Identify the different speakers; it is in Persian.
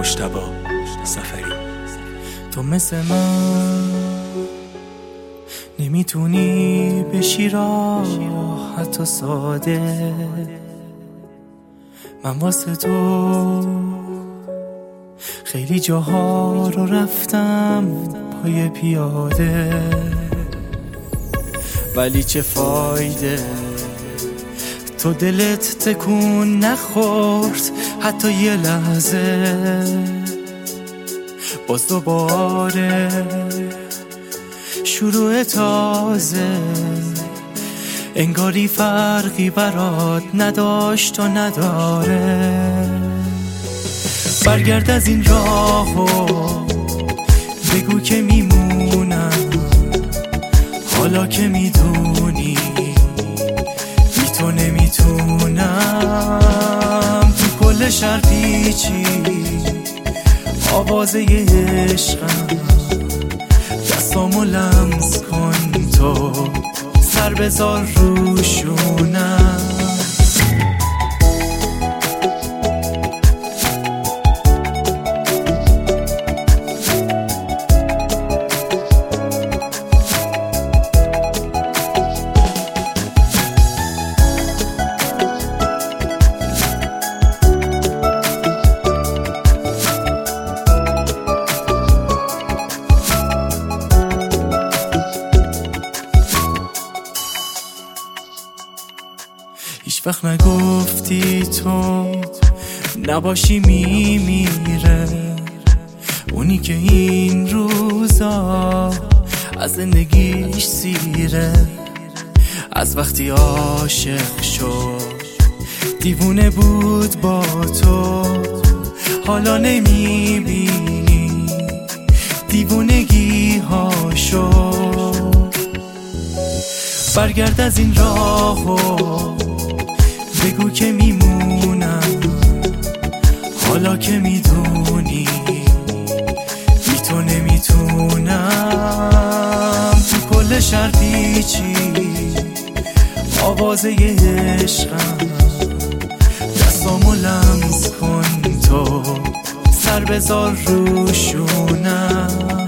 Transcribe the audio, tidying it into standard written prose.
Speaker 1: مجتبی سفری.
Speaker 2: تو مثل من نمیتونی بشی راحت و ساده، من واسه تو خیلی جاها رو رفتم پای پیاده، ولی چه فایده تو دلت تکون نخورد حتی یه لحظه، باز دوباره شروع تازه، انگاری فرقی برات نداشت و نداره. برگرد از این راهو بگو که میمونم، حالا که میدونی بی تو نمیتونم. تو کل شهر پیچی آوازه عشقم، دستامو لمس کن تو سر بذار روشونم. هیچ وقت نگفتی تو نباشی میمیره، اونی که این روزا از زندگیش سیره، از وقتی عاشق شد دیوونه بود با تو، حالا نمیبینی دیوونگی هاشو. برگرد از این راهو بگو که میمونم، حالا که میدونی بی تو نمیتونم. تو کل شهر پیچی آوازه عشقم، دستامو لمس کن تو سر بذار روشونم.